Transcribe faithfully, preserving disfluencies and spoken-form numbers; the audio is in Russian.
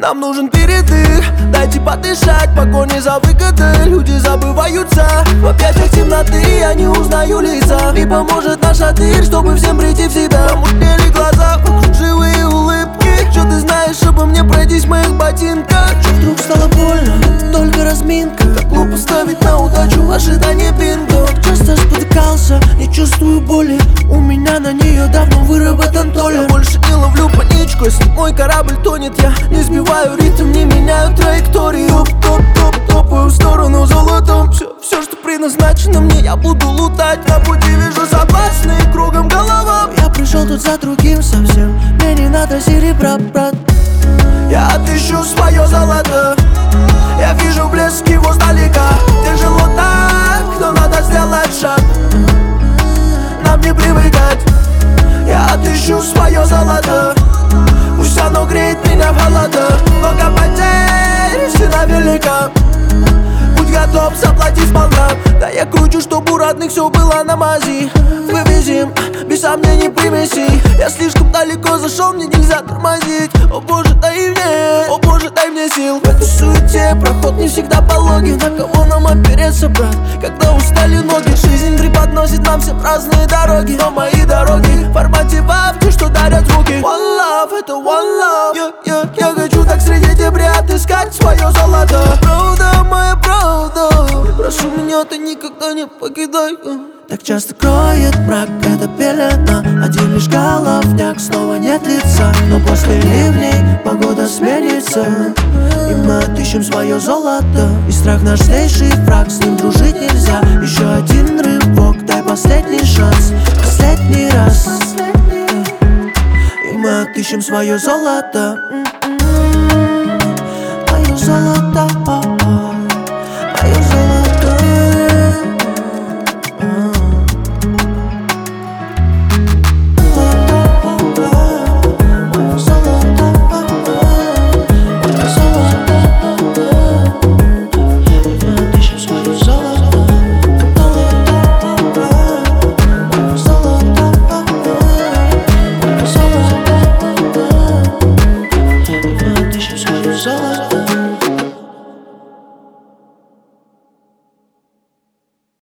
Нам нужен передых, дайте подышать, погони за выгодой. Люди забываются в объятиях темноты, я не узнаю лица. И поможет наша дверь, чтобы всем прийти в себя. Помутнели глаза, вокруг живые улыбки. Что ты знаешь обо мне, пройдись в моих ботинках? Что вдруг стало больно, только разминка. Как глупо ставить на удачу в ожидании бинго. Часто спотыкался, не чувствую боли. У меня на нее давно выработан толер. Я больше не ловлю паничку, если мой корабль тонет. Я не сбиваю ритм, не меняю траекторию. Топ-топ-топ, топаю в сторону золотом. Все, все, что предназначено мне, я буду лутать. На пути вижу соблазны кругом голова. Я пришел тут за другим совсем, мне не надо серебра, брат. Я отыщу свое золото, я вижу блеск его сдалека. Тяжело так, но надо сделать шаг. Нам не привыкать. Я отыщу свое золото, пусть оно греет меня в холодах. Много потерь, цена велика, будь готов заплатить сполна. Да я кручу, чтобы у родных все было на мази. Вывезем, без сомнений примесей. Я слишком далеко зашел, мне нельзя тормозить. О боже, дай мне, о боже, дай мне сил. В этой суете проход не всегда пологий. На кого нам опереться, брат, когда устали ноги? Жизнь преподносит нам всем разные дороги, но мои дороги в формате вавки, что дарят руки. One love, это one love, yeah, yeah. Я хочу так среди дебри отыскать свое золото. Правда, моя правда, прошу меня, ты никогда не покидай. Так часто кроет мрак, это пелена. Один лишь головняк, снова нет лица. Но после ливней погода сменится, и мы отыщем свое золото. И страх наш злейший враг, с ним дружить нельзя. Еще один рывок, дай последний шанс, последний раз. И мы отыщем свое золото.